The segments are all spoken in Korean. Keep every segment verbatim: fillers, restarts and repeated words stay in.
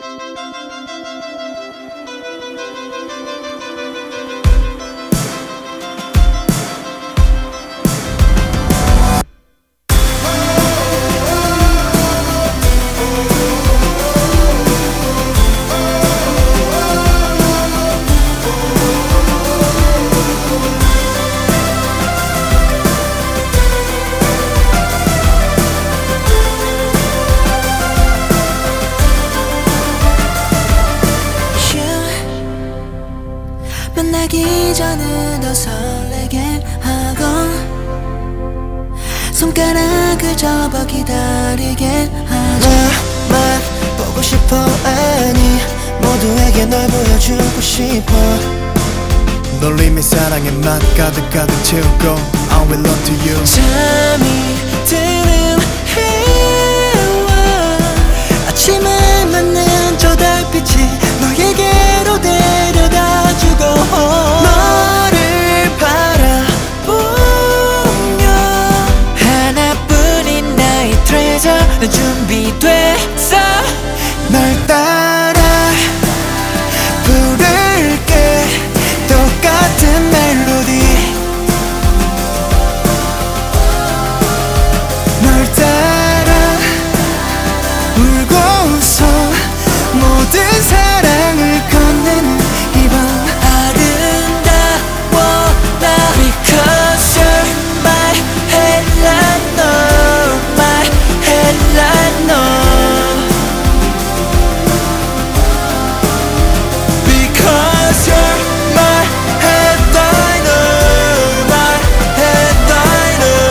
만나기 전에 더 설레게 하고 손가락을 접어 기다리게 하자. 나만 보고 싶어. 아니 모두에게 널 보여주고 싶어. 널 이미 사랑의 맛 가득 가득 채우고 I will love to you. 잠이 드는 해와 아침에 맞는 저 달빛이 너에게로 데려다주고 너를 바라보며 하나뿐인 나의 트레저는 준비됐어. 널 따라 부를게 똑같은 멜로디. 널 따라 울고 웃어 모든 사랑을 건네는 이 밤. 아름다워 나 Because you're my headline no my headline no Because you're my headliner, my headliner.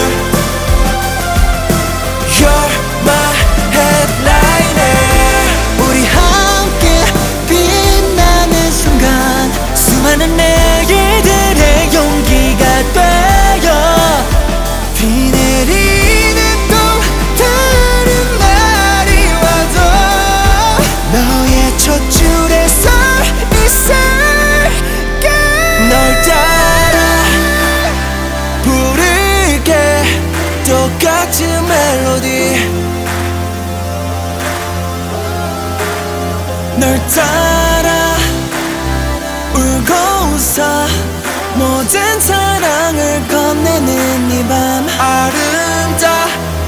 You're my headliner. 우리 함께 빛나는 순간 수많은 내일들의 용기가 되어 비 내리는 또 다른 날이 와도 너의 첫 줄에 서 있을게. 널 따라 부를게 똑같은 멜로디. 널 따라 울고 웃어 모든 사랑을 건네는 이 밤. 아름다워